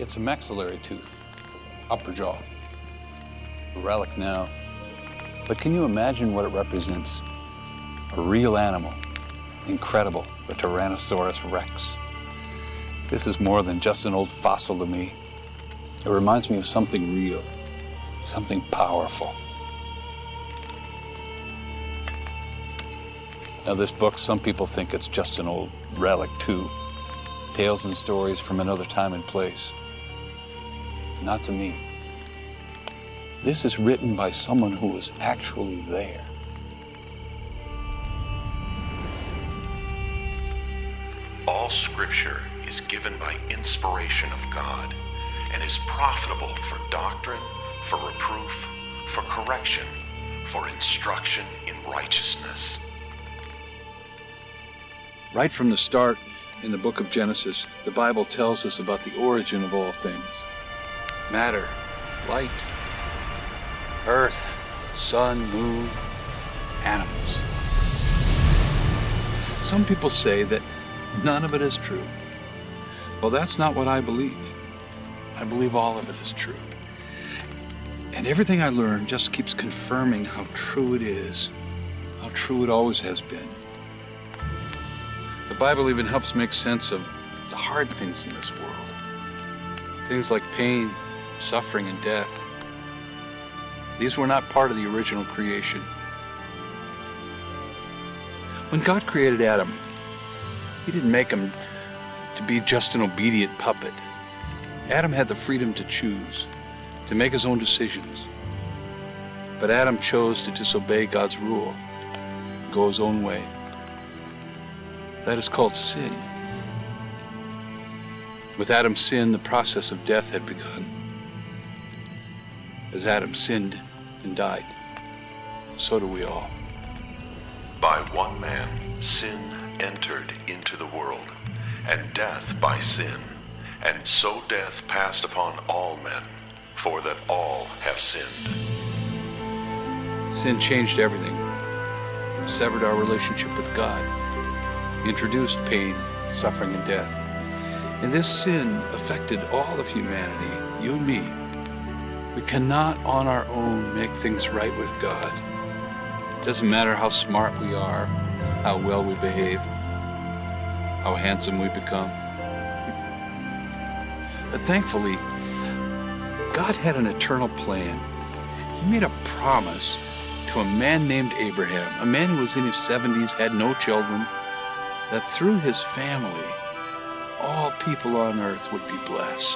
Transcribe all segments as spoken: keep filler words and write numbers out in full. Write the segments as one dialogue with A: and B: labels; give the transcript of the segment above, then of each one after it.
A: It's a maxillary tooth, upper jaw. A relic now. But can you imagine what it represents? A real animal. Incredible, the Tyrannosaurus Rex. This is more than just an old fossil to me. It reminds me of something real, something powerful. Now this book, some people think it's just an old relic too. Tales and stories from another time and place. Not to me. This is written by someone who was actually there.
B: All Scripture is given by inspiration of God and is profitable for doctrine, for reproof, for correction, for instruction in righteousness.
A: Right from the start in the book of Genesis, the Bible tells us about the origin of all things. Matter, light, earth, sun, moon, animals. Some people say that none of it is true. Well, that's not what I believe. I believe all of it is true. And everything I learn just keeps confirming how true it is, how true it always has been. The Bible even helps make sense of the hard things in this world. Things like pain, suffering, and death. These were not part of the original creation. When God created Adam, He didn't make him to be just an obedient puppet. Adam had the freedom to choose, to make his own decisions. But Adam chose to disobey God's rule, go his own way. That is called sin. With Adam's sin, the process of death had begun. As Adam sinned and died, so do we all.
B: By one man, sin entered into the world, and death by sin. And so death passed upon all men, for that all have sinned.
A: Sin changed everything. It severed our relationship with God. Introduced pain, suffering, and death. And this sin affected all of humanity, you and me. We cannot on our own make things right with God. It doesn't matter how smart we are, how well we behave, how handsome we become. But thankfully, God had an eternal plan. He made a promise to a man named Abraham, a man who was in his seventies, had no children, that through his family, all people on earth would be blessed.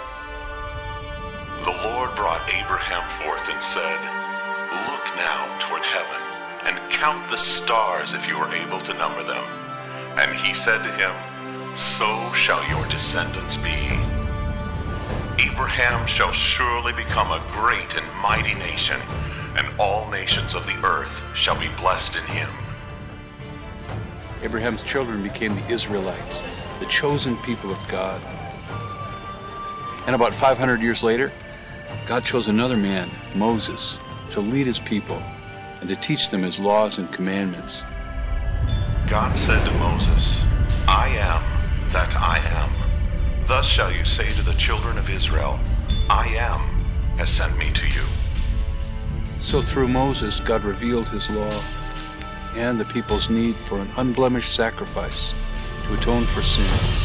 B: The Lord brought Abraham forth and said, "Look now toward heaven, and count the stars if you are able to number them." And he said to him, "So shall your descendants be. Abraham shall surely become a great and mighty nation, and all nations of the earth shall be blessed in him."
A: Abraham's children became the Israelites, the chosen people of God. And about five hundred years later, God chose another man, Moses, to lead his people and to teach them his laws and commandments.
B: God said to Moses, "I am that I am. Thus shall you say to the children of Israel, I am has sent me to you."
A: So through Moses, God revealed his law and the people's need for an unblemished sacrifice to atone for sins.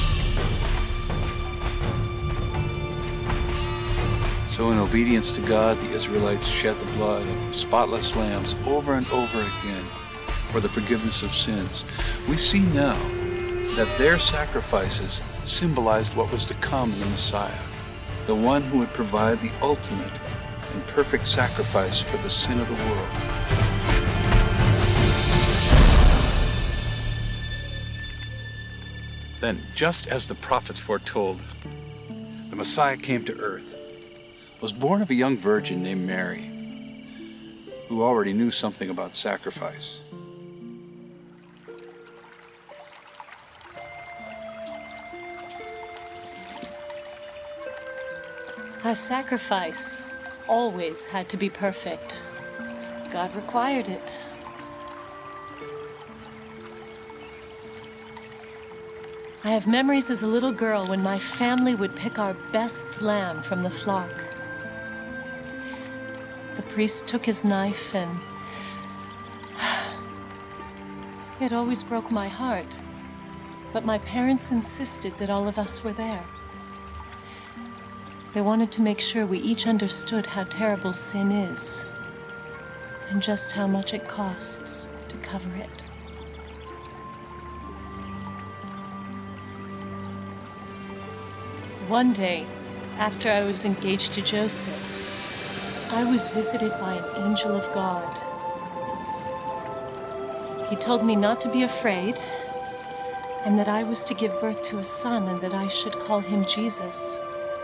A: So in obedience to God, the Israelites shed the blood of spotless lambs over and over again for the forgiveness of sins. We see now that their sacrifices symbolized what was to come in the Messiah, the one who would provide the ultimate and perfect sacrifice for the sin of the world. Then, just as the prophets foretold, the Messiah came to earth, was born of a young virgin named Mary, who already knew something about sacrifice.
C: Our sacrifice always had to be perfect. God required it. I have memories as a little girl when my family would pick our best lamb from the flock. The priest took his knife and it always broke my heart. But my parents insisted that all of us were there. They wanted to make sure we each understood how terrible sin is and just how much it costs to cover it. One day, after I was engaged to Joseph, I was visited by an angel of God. He told me not to be afraid, and that I was to give birth to a son, and that I should call him Jesus.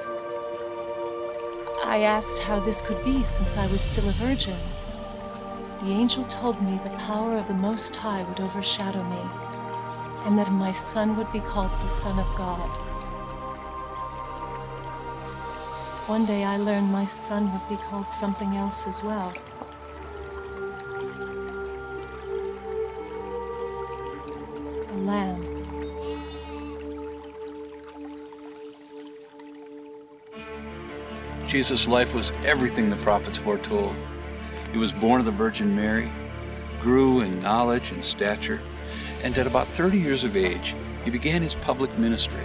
C: I asked how this could be, since I was still a virgin. The angel told me the power of the Most High would overshadow me, and that my son would be called the Son of God. One day I learned my son would be called something else as well. The Lamb.
A: Jesus' life was everything the prophets foretold. He was born of the Virgin Mary, grew in knowledge and stature, and at about thirty years of age, he began his public ministry.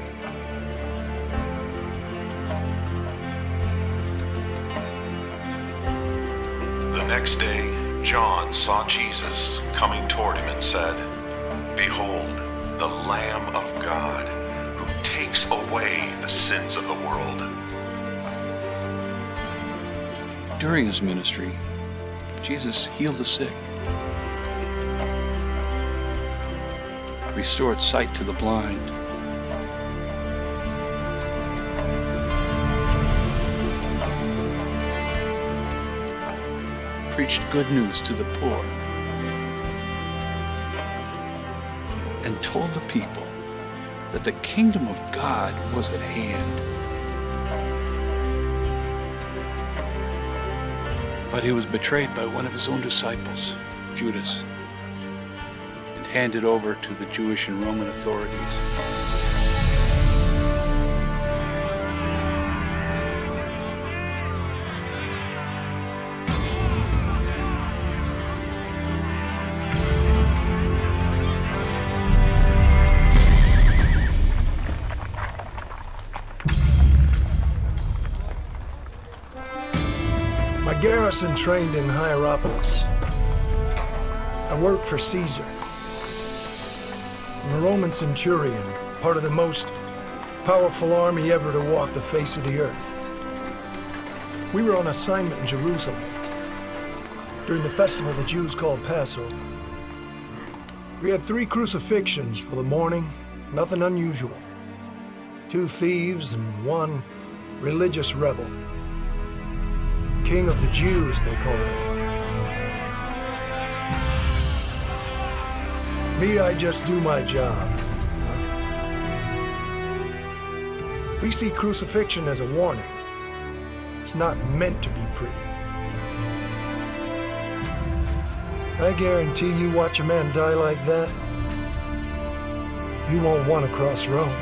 B: The next day, John saw Jesus coming toward him and said, "Behold, the Lamb of God, who takes away the sins of the world."
A: During his ministry, Jesus healed the sick, restored sight to the blind, preached good news to the poor, and told the people that the kingdom of God was at hand. But he was betrayed by one of his own disciples, Judas, and handed over to the Jewish and Roman authorities.
D: My garrison trained in Hierapolis. I worked for Caesar. I'm a Roman centurion, part of the most powerful army ever to walk the face of the earth. We were on assignment in Jerusalem during the festival the Jews called Passover. We had three crucifixions for the morning, nothing unusual. Two thieves and one religious rebel. King of the Jews, they called him. Me, I just do my job. We see crucifixion as a warning. It's not meant to be pretty. I guarantee you watch a man die like that, you won't want to cross Rome.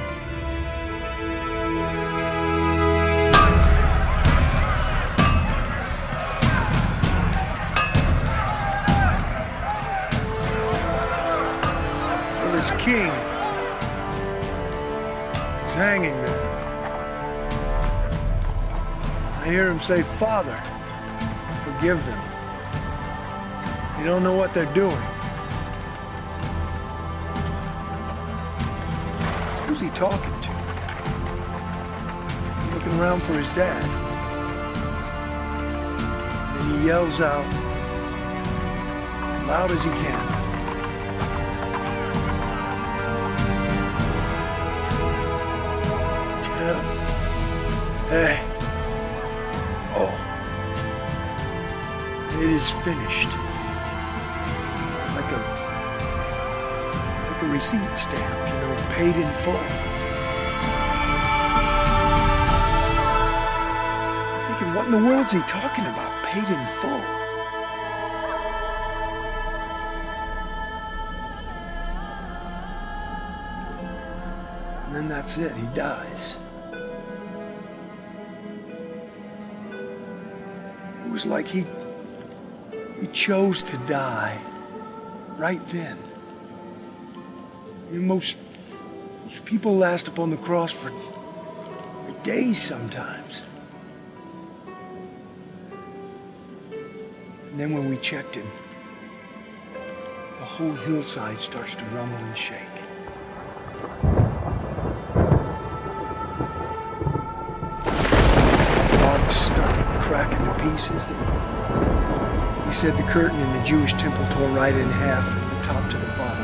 D: King is hanging there. I hear him say, "Father, forgive them. You don't know what they're doing." Who's he talking to? Looking around for his dad. Then he yells out as loud as he can. Hey. Oh. It is finished. Like a... like a receipt stamp, you know, paid in full. I'm thinking, what in the world's he talking about? Paid in full? that's it, he dies. It was like he, he chose to die right then. You know, most, most people last upon the cross for, for days sometimes. And then when we checked him, the whole hillside starts to rumble and shake. Rocks start to crack into pieces. He said the curtain in the Jewish temple tore right in half from the top to the bottom.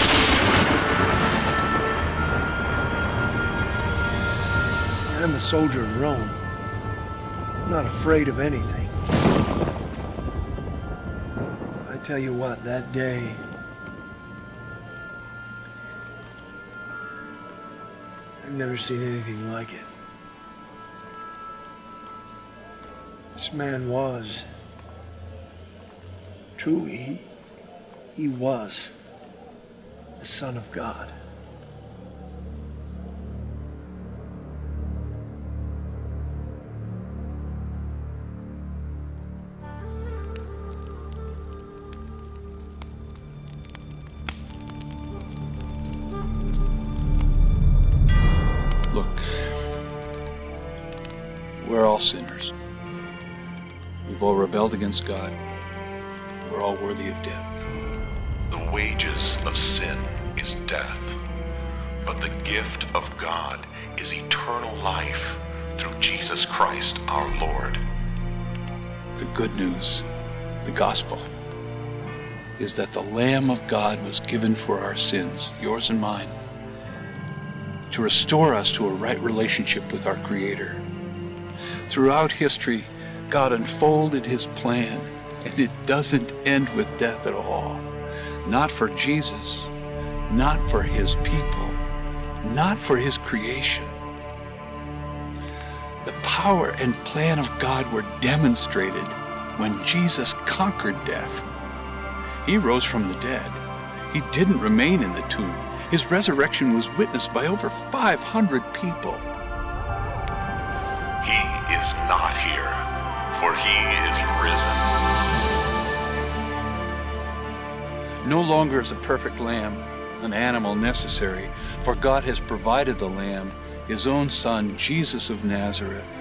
D: I'm a soldier of Rome. I'm not afraid of anything. I tell you what, that day, I've never seen anything like it. This man was, truly, he, he was the Son of God.
A: Look, we're all sinners. We've all rebelled against God. We're all worthy of death.
B: The wages of sin is death, but the gift of God is eternal life through Jesus Christ our Lord.
A: The good news, the gospel, is that the Lamb of God was given for our sins, yours and mine, to restore us to a right relationship with our Creator. Throughout history, God unfolded his plan, and it doesn't end with death at all. Not for Jesus, not for his people, not for his creation. The power and plan of God were demonstrated when Jesus conquered death. He rose from the dead. He didn't remain in the tomb. His resurrection was witnessed by over five hundred people.
B: He is not here, for he is risen.
A: No longer is a perfect lamb an animal necessary, for God has provided the lamb, his own Son, Jesus of Nazareth.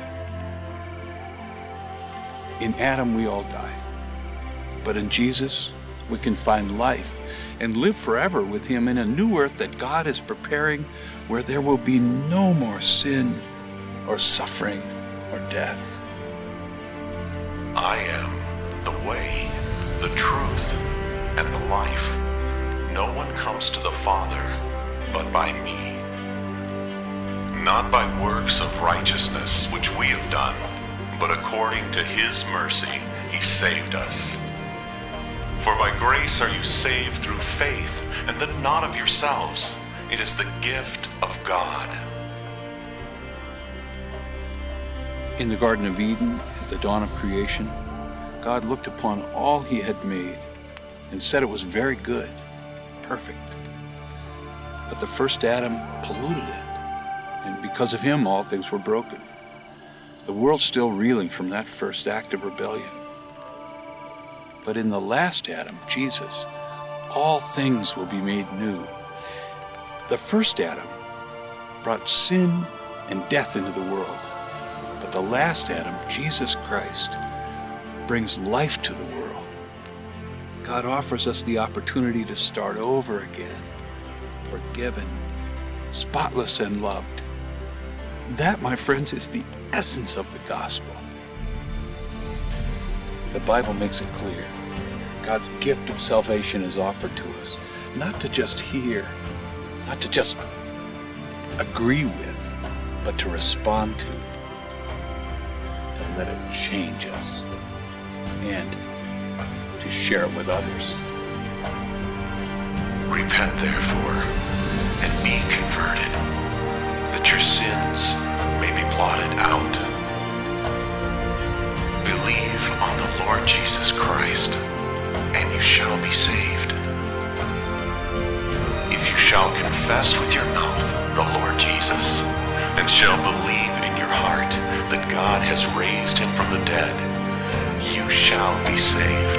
A: In Adam we all die, but in Jesus we can find life and live forever with him in a new earth that God is preparing, where there will be no more sin or suffering or death.
B: I am the way, the truth, and the life. No one comes to the Father but by me. Not by works of righteousness which we have done, but according to his mercy he saved us. For by grace are you saved through faith, and that not of yourselves. It is the gift of God.
A: In the Garden of Eden, at the dawn of creation, God looked upon all he had made and said it was very good, perfect. But the first Adam polluted it, and because of him all things were broken. The world's still reeling from that first act of rebellion. But in the last Adam, Jesus, all things will be made new. The first Adam brought sin and death into the world. But the last Adam, Jesus Christ, brings life to the world. God offers us the opportunity to start over again, forgiven, spotless, and loved. That, my friends, is the essence of the gospel. The Bible makes it clear. God's gift of salvation is offered to us, not to just hear, not to just agree with, but to respond to, to let it change us, and to share it with others.
B: Repent therefore, and be converted, that your sins may be blotted out. Believe on the Lord Jesus Christ, and you shall be saved. If you shall confess with your mouth the Lord Jesus, and shall believe in your heart that God has raised him from the dead, you shall be saved.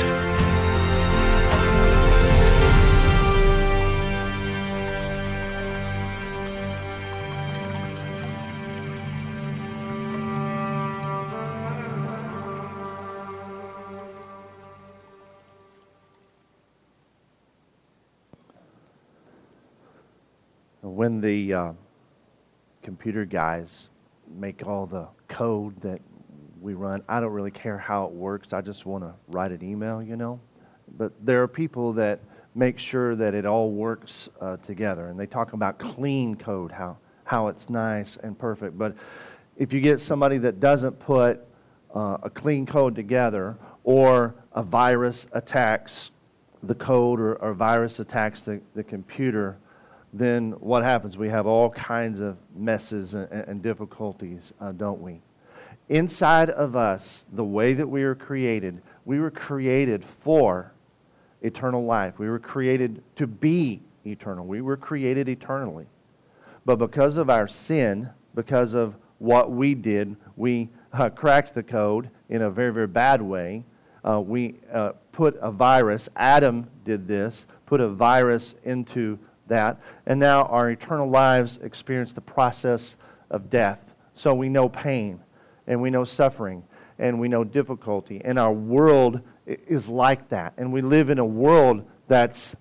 E: When the uh, computer guys make all the code that we run, I don't really care how it works. I just want to write an email, you know. But there are people that make sure that it all works uh, together. And they talk about clean code, how, how it's nice and perfect. But if you get somebody that doesn't put uh, a clean code together, or a virus attacks the code, or, or virus attacks the, the computer, then what happens? We have all kinds of messes and, and difficulties, uh, don't we? Inside of us, the way that we were created, we were created for eternal life. We were created to be eternal. We were created eternally. But because of our sin, because of what we did, we uh, cracked the code in a very, very bad way. Uh, we uh, put a virus, Adam did this, put a virus into that, and now our eternal lives experience the process of death. So we know pain, and we know suffering, and we know difficulty, and our world is like that. And we live in a world that's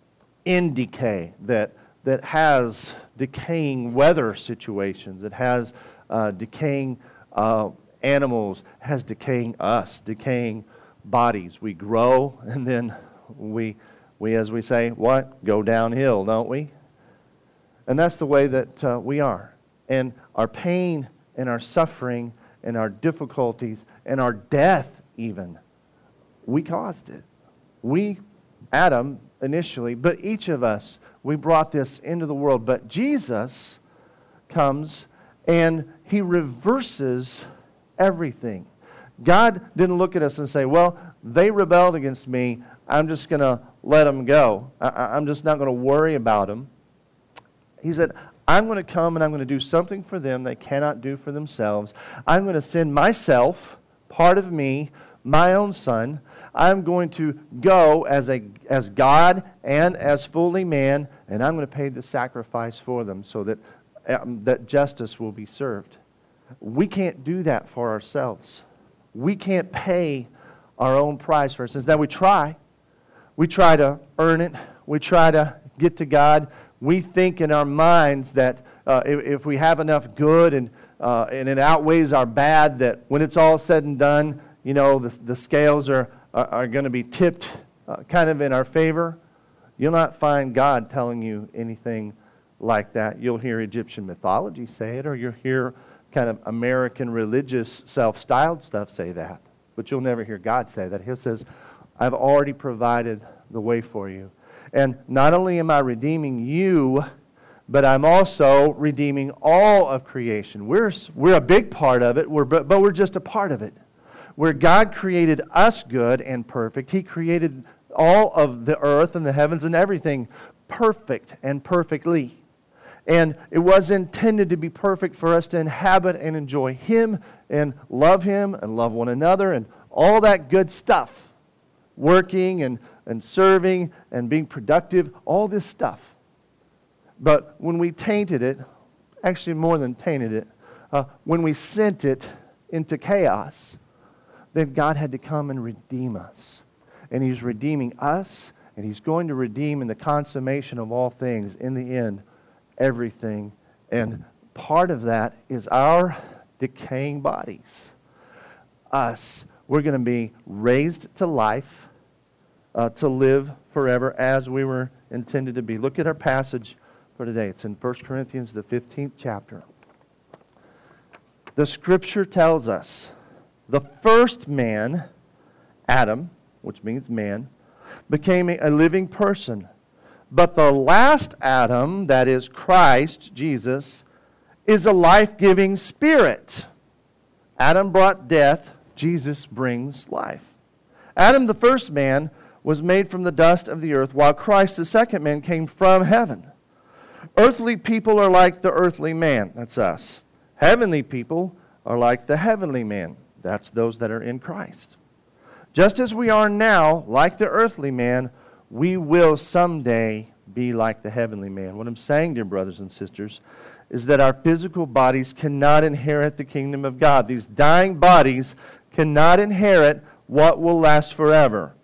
E: in decay, that that has decaying weather situations, it has uh, decaying uh, animals, has decaying us, decaying bodies. We grow, and then we We, as we say, what? Go downhill, don't we? And that's the way that uh, we are. And our pain and our suffering and our difficulties and our death even, we caused it. We, Adam initially, but each of us, we brought this into the world. But Jesus comes and he reverses everything. God didn't look at us and say, well, they rebelled against me, I'm just going to let them go. I, I'm just not going to worry about them. He said, I'm going to come and I'm going to do something for them they cannot do for themselves. I'm going to send myself, part of me, my own son. I'm going to go as a as God and as fully man, and I'm going to pay the sacrifice for them so that, um, that justice will be served. We can't do that for ourselves. We can't pay our own price for instance. Now we try. We try to earn it. We try to get to God. We think in our minds that uh, if, if we have enough good and uh, and it outweighs our bad, that when it's all said and done, you know, the, the scales are, are, are going to be tipped uh, kind of in our favor. You'll not find God telling you anything like that. You'll hear Egyptian mythology say it, or you'll hear kind of American religious self-styled stuff say that. But you'll never hear God say that. He says, I've already provided the way for you. And not only am I redeeming you, but I'm also redeeming all of creation. We're, we're a big part of it, we're, but we're just a part of it. Where God created us good and perfect, He created all of the earth and the heavens and everything perfect and perfectly. And it was intended to be perfect for us to inhabit and enjoy Him and love Him and love one another and all that good stuff. Working and, and serving and being productive, all this stuff. But when we tainted it, actually more than tainted it, uh, when we sent it into chaos, then God had to come and redeem us. And He's redeeming us, and He's going to redeem in the consummation of all things, in the end, everything. And part of that is our decaying bodies. Us. We're going to be raised to life, uh, to live forever as we were intended to be. Look at our passage for today. It's in First Corinthians, the fifteenth chapter. The Scripture tells us the first man, Adam, which means man, became a living person. But the last Adam, that is Christ, Jesus, is a life-giving spirit. Adam brought death. Jesus brings life. Adam, the first man, was made from the dust of the earth, while Christ, the second man, came from heaven. Earthly people are like the earthly man. That's us. Heavenly people are like the heavenly man. That's those that are in Christ. Just as we are now like the earthly man, we will someday be like the heavenly man. What I'm saying, dear brothers and sisters, is that our physical bodies cannot inherit the kingdom of God. These dying bodies cannot inherit what will last forever.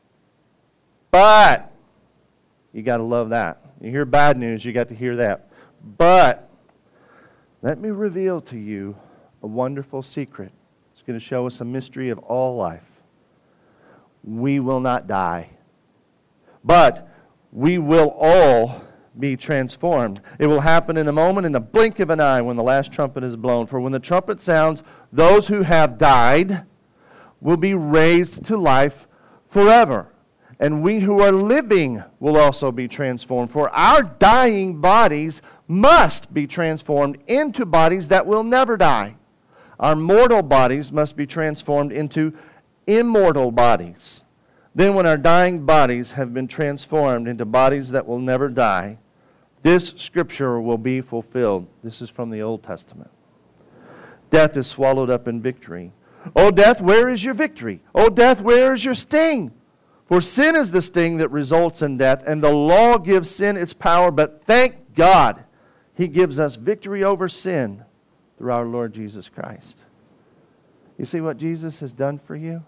E: But, you got to love that. You hear bad news, you got to hear that. But, let me reveal to you a wonderful secret. It's going to show us a mystery of all life. We will not die. But we will all be transformed. It will happen in a moment, in the blink of an eye, when the last trumpet is blown. For when the trumpet sounds, those who have died will be raised to life forever. And we who are living will also be transformed. For our dying bodies must be transformed into bodies that will never die. Our mortal bodies must be transformed into immortal bodies. Then when our dying bodies have been transformed into bodies that will never die, this scripture will be fulfilled. This is from the Old Testament. Death is swallowed up in victory. O death, where is your victory? O death, where is your sting? For sin is the sting that results in death, and the law gives sin its power, but thank God He gives us victory over sin through our Lord Jesus Christ. You see what Jesus has done for you?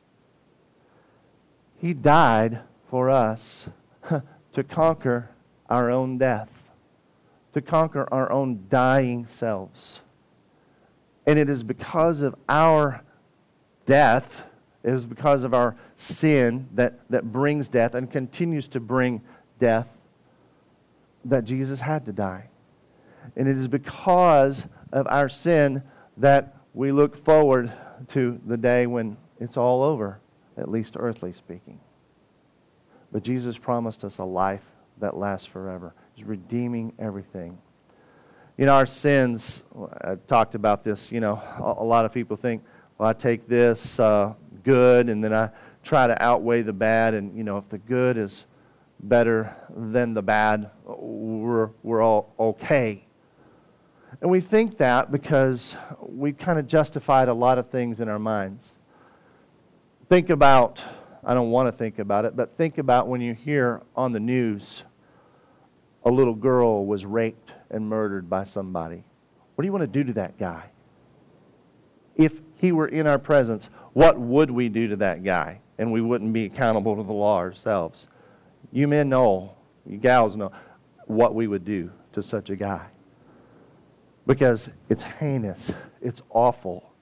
E: He died for us to conquer our own death, to conquer our own dying selves. And it is because of our death, it is because of our sin that, that brings death and continues to bring death, that Jesus had to die. And it is because of our sin that we look forward to the day when it's all over, at least earthly speaking. But Jesus promised us a life that lasts forever. He's redeeming everything. You know, our sins, I talked about this, you know, a lot of people think, well, I take this uh, good and then I try to outweigh the bad, and, you know, if the good is better than the bad, we're, we're all okay. And we think that because we kind of justified a lot of things in our minds. Think about, I don't want to think about it, but think about when you hear on the news a little girl was raped and murdered by somebody. What do you want to do to that guy? If he were in our presence, what would we do to that guy? And we wouldn't be accountable to the law ourselves. You men know, you gals know, what we would do to such a guy. Because it's heinous. It's awful.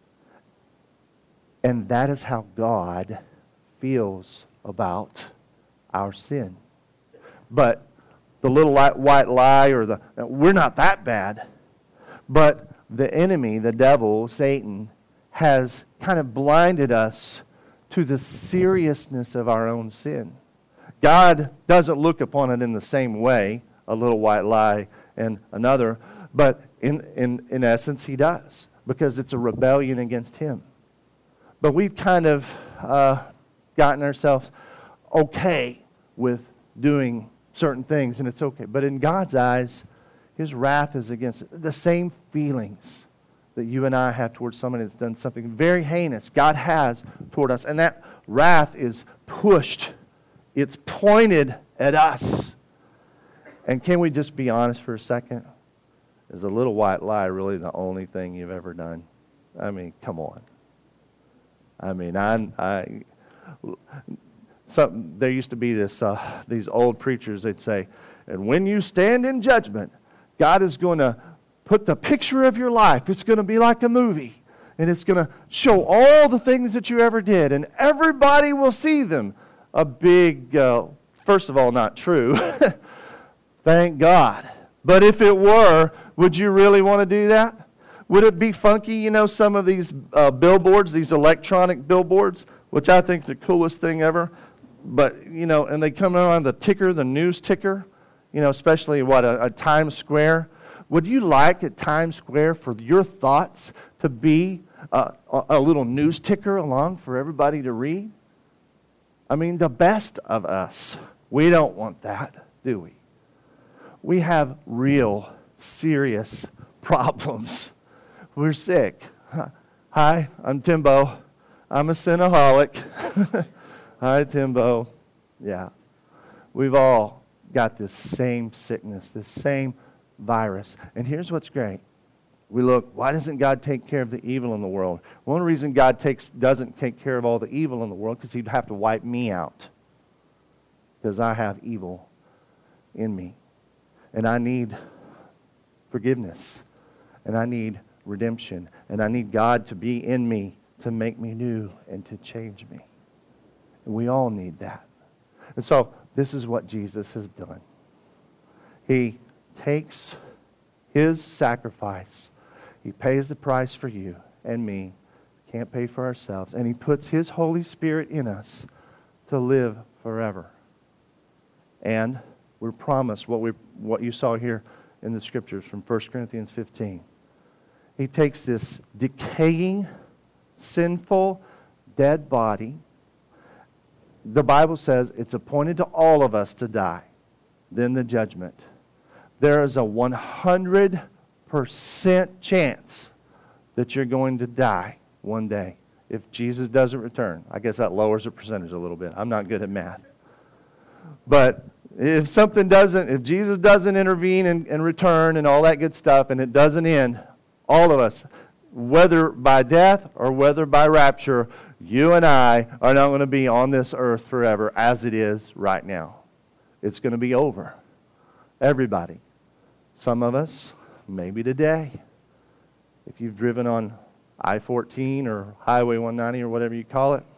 E: And that is how God feels about our sin. But the little white lie, or the, we're not that bad. But the enemy, the devil, Satan, has kind of blinded us to the seriousness of our own sin. God doesn't look upon it in the same way, a little white lie and another, but in, in, in essence, He does, because it's a rebellion against Him. But we've kind of uh, gotten ourselves okay with doing certain things, and it's okay. But in God's eyes, His wrath is against it. The same feelings that you and I have towards somebody that's done something very heinous, God has toward us. And that wrath is pushed. It's pointed at us. And can we just be honest for a second? Is a little white lie really the only thing you've ever done? I mean, come on. I mean, I, I some, there used to be this uh, these old preachers, they'd say, and when you stand in judgment, God is going to put the picture of your life. It's going to be like a movie. And it's going to show all the things that you ever did. And everybody will see them. A big, uh, first of all, not true. Thank God. But if it were, would you really want to do that? Would it be funky, you know, some of these uh, billboards, these electronic billboards, which I think the coolest thing ever. But, you know, and they come on the ticker, the news ticker, you know, especially, what, a, a Times Square. Would you like at Times Square for your thoughts to be uh, a, a little news ticker along for everybody to read? I mean, the best of us. We don't want that, do we? we have real, serious problems. We're sick. Hi, I'm Timbo. I'm a sinaholic. Hi, Timbo. Yeah. We've all got this same sickness, this same virus. And here's what's great. We look, why doesn't God take care of the evil in the world? One reason God takes doesn't take care of all the evil in the world because he'd have to wipe me out. Because I have evil in me. And I need forgiveness. And I need redemption. And I need God to be in me to make me new and to change me. And we all need that. And so this is what Jesus has done. He takes his sacrifice. He pays the price for you and me. Can't pay for ourselves. And he puts his Holy Spirit in us to live forever. And we're promised what we what you saw here in the scriptures from First Corinthians fifteen. He takes this decaying, sinful, dead body. The Bible says it's appointed to all of us to die. Then the judgment. There is a one hundred percent chance that you're going to die one day if Jesus doesn't return. I guess that lowers the percentage a little bit. I'm not good at math. But if something doesn't, if Jesus doesn't intervene and, and return and all that good stuff, and it doesn't end, all of us, whether by death or whether by rapture, you and I are not going to be on this earth forever as it is right now. It's going to be over. Everybody. Some of us, maybe today. If you've driven on I fourteen or Highway one ninety or whatever you call it,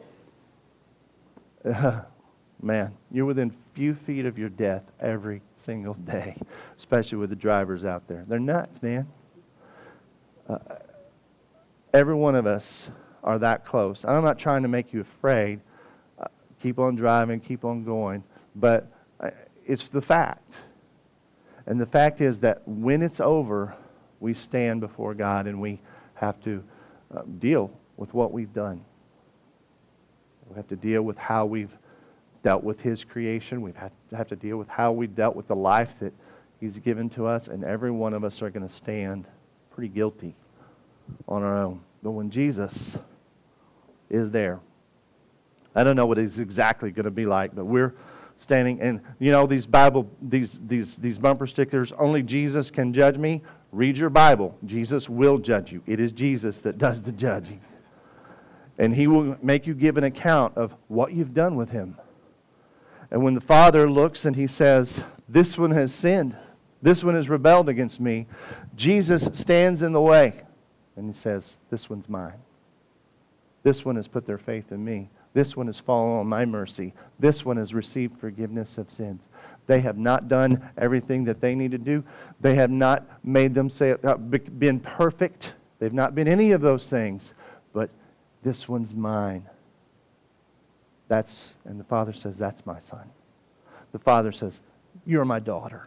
E: uh, man, you're within few feet of your death every single day, especially with the drivers out there. They're nuts, man. Uh, every one of us are that close. And I'm not trying to make you afraid. Uh, keep on driving, keep on going. But uh, it's the fact. And the fact is that when it's over, we stand before God and we have to uh, deal with what we've done. We have to deal with how we've dealt with his creation. We have to have to deal with how we dealt with the life that he's given to us. And every one of us are going to stand pretty guilty on our own. But when Jesus is there, I don't know what it's exactly going to be like, but we're standing, and you know these Bible, these these these bumper stickers, only Jesus can judge me. Read your Bible. Jesus will judge you. It is Jesus that does the judging. And he will make you give an account of what you've done with him. And when the Father looks and he says, this one has sinned, this one has rebelled against me, Jesus stands in the way and he says, this one's mine. This one has put their faith in me. This one has fallen on my mercy. This one has received forgiveness of sins. They have not done everything that they need to do. They have not made them say, uh, been perfect. They've not been any of those things. But this one's mine. That's, and the Father says, that's my son. The Father says, you're my daughter.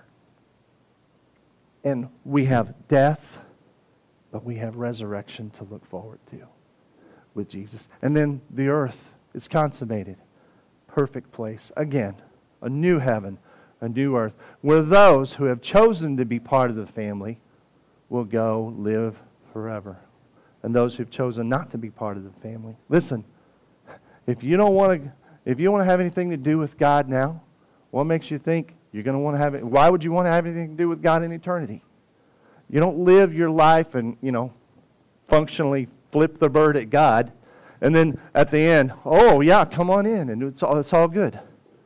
E: And we have death, but we have resurrection to look forward to with Jesus. And then the earth is consummated. Perfect place. Again, a new heaven, a new earth, where those who have chosen to be part of the family will go live forever. And those who've chosen not to be part of the family. Listen, if you don't want to, if you want to have anything to do with God now, what makes you think you're going to want to have it? Why would you want to have anything to do with God in eternity? You don't live your life and, you know, functionally flip the bird at God, and then at the end, oh yeah, come on in, and it's all, it's all good.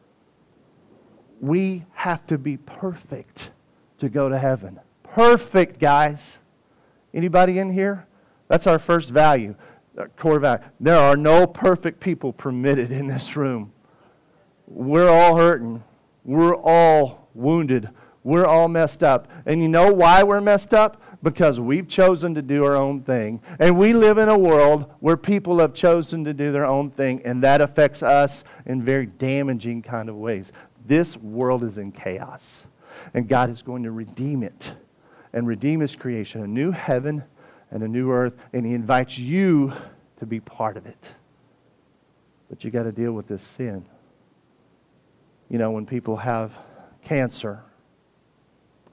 E: We have to be perfect to go to heaven. Perfect, guys. Anybody in here? That's our first value, our core value. There are no perfect people permitted in this room. We're all hurting. We're all wounded. We're all messed up. And you know why we're messed up? Because we've chosen to do our own thing. And we live in a world where people have chosen to do their own thing, and that affects us in very damaging kind of ways. This world is in chaos. And God is going to redeem it and redeem his creation, a new heaven and a new earth, and he invites you to be part of it. But you got to deal with this sin. You know, when people have cancer,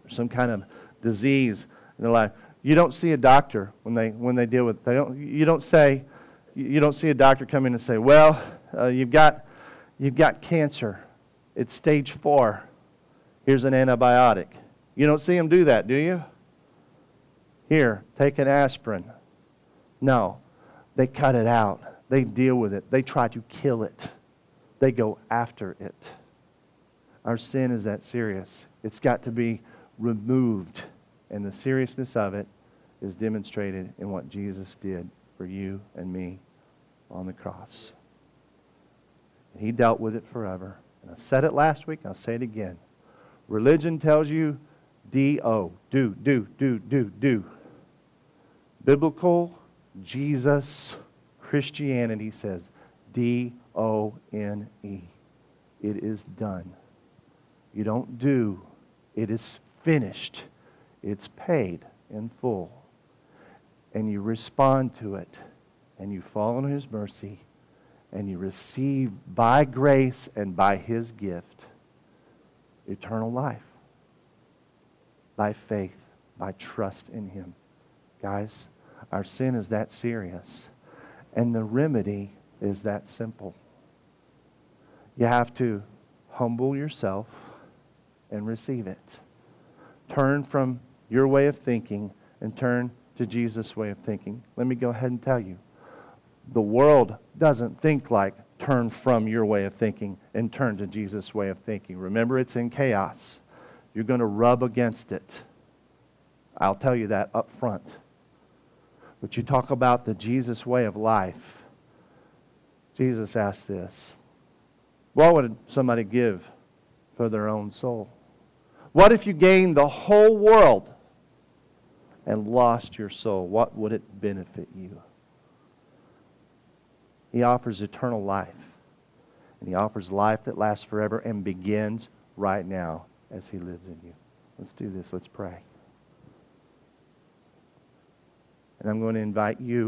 E: or some kind of disease in their life. You don't see a doctor when they when they deal with they don't you don't say you don't see a doctor come in and say, well, uh, you've got you've got cancer. It's stage four. Here's an antibiotic. You don't see them do that, do you? Here, take an aspirin. No, they cut it out. They deal with it. They try to kill it. They go after it. Our sin is that serious. It's got to be removed. And the seriousness of it is demonstrated in what Jesus did for you and me on the cross. And He dealt with it forever. And I said it last week, and I'll say it again. Religion tells you D O, do, do, do, do, do. Biblical Jesus Christianity says D O N E. It is done. You don't do. It is finished. It's paid in full. And you respond to it. And you fall into His mercy. And you receive by grace and by His gift eternal life. By faith. By trust in Him. Guys, our sin is that serious. And the remedy is that simple. You have to humble yourself and receive it. Turn from your way of thinking and turn to Jesus' way of thinking. Let me go ahead and tell you. The world doesn't think like turn from your way of thinking and turn to Jesus' way of thinking. Remember, it's in chaos. You're going to rub against it. I'll tell you that up front. But you talk about the Jesus way of life. Jesus asked this. What would somebody give for their own soul? What if you gained the whole world and lost your soul? What would it benefit you? He offers eternal life. And He offers life that lasts forever and begins right now as He lives in you. Let's do this. Let's pray. And I'm going to invite you,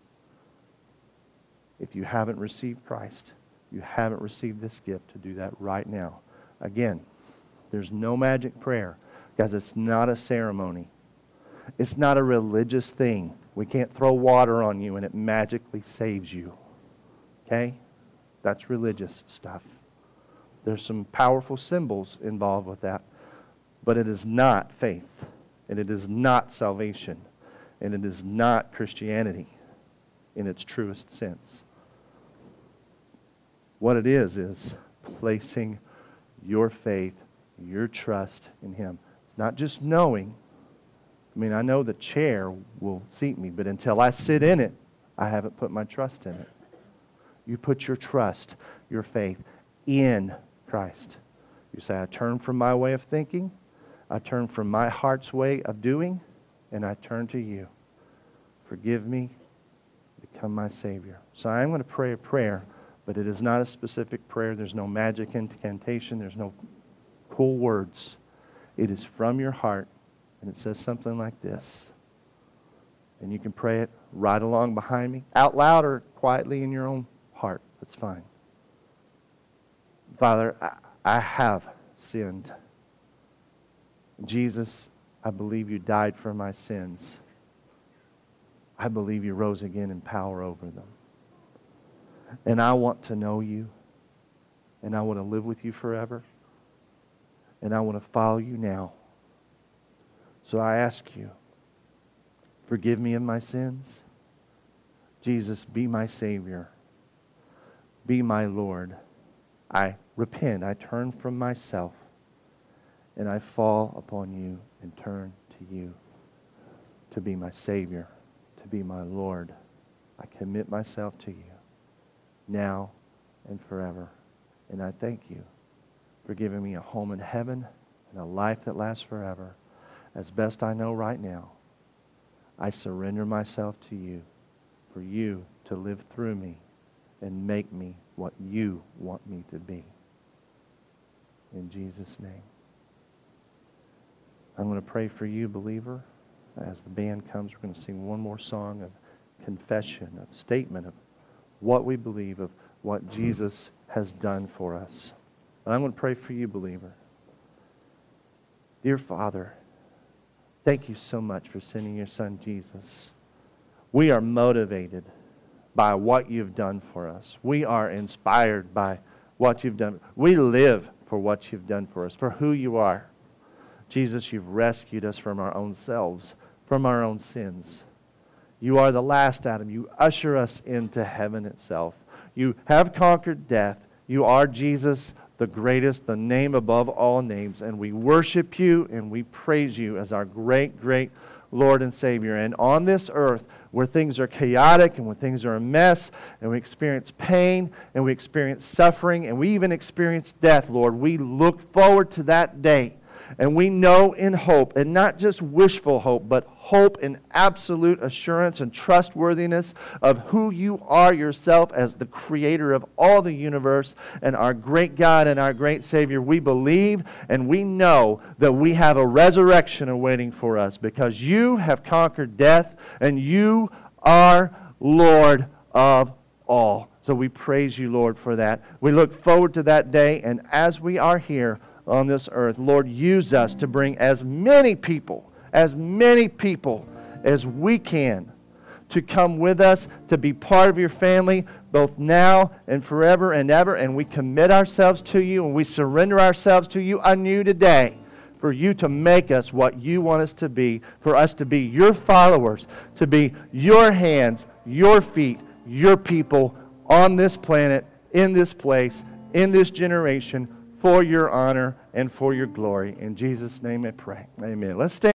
E: if you haven't received Christ, you haven't received this gift, to do that right now. Again, there's no magic prayer. Guys, it's not a ceremony. It's not a religious thing. We can't throw water on you and it magically saves you. Okay? That's religious stuff. There's some powerful symbols involved with that. But it is not faith. And it is not salvation. And it is not Christianity in its truest sense. What it is, is placing your faith, your trust in Him. It's not just knowing. I mean, I know the chair will seat me, but until I sit in it, I haven't put my trust in it. You put your trust, your faith in Christ. You say, I turn from my way of thinking, I turn from my heart's way of doing, and I turn to You. Forgive me, become my Savior. So I'm going to pray a prayer, but it is not a specific prayer. There's no magic incantation. There's no cool words. It is from your heart, and it says something like this. And you can pray it right along behind me, out loud or quietly in your own heart. That's fine. Father, I, I have sinned. Jesus, I believe You died for my sins. I believe You rose again in power over them. And I want to know You. And I want to live with You forever. And I want to follow You now. So I ask You, forgive me of my sins. Jesus, be my Savior. Be my Lord. I repent. I turn from myself. And I fall upon You and turn to You to be my Savior, to be my Lord. I commit myself to You now and forever. And I thank You for giving me a home in heaven and a life that lasts forever. As best I know right now, I surrender myself to You for You to live through me and make me what You want me to be. In Jesus' name. I'm going to pray for you, believer. As the band comes, we're going to sing one more song of confession, of statement of what we believe, of what Jesus has done for us. But I'm going to pray for you, believer. Dear Father, thank you so much for sending your Son, Jesus. We are motivated by what you've done for us. We are inspired by what you've done. We live for what you've done for us, for who you are. Jesus, you've rescued us from our own selves, from our own sins. You are the last Adam. You usher us into heaven itself. You have conquered death. You are Jesus, the greatest, the name above all names. And we worship you and we praise you as our great, great Lord and Savior. And on this earth, where things are chaotic and when things are a mess and we experience pain and we experience suffering and we even experience death, Lord, we look forward to that day. And we know in hope, and not just wishful hope, but hope in absolute assurance and trustworthiness of who you are yourself as the creator of all the universe and our great God and our great Savior. We believe and we know that we have a resurrection awaiting for us because you have conquered death and you are Lord of all. So we praise you, Lord, for that. We look forward to that day, and as we are here on this earth, Lord, use us to bring as many people, as many people as we can to come with us, to be part of your family, both now and forever and ever. And we commit ourselves to you and we surrender ourselves to you anew today for you to make us what you want us to be, for us to be your followers, to be your hands, your feet, your people on this planet, in this place, in this generation, for your honor and for your glory. In Jesus' name I pray. Amen. Let's stand.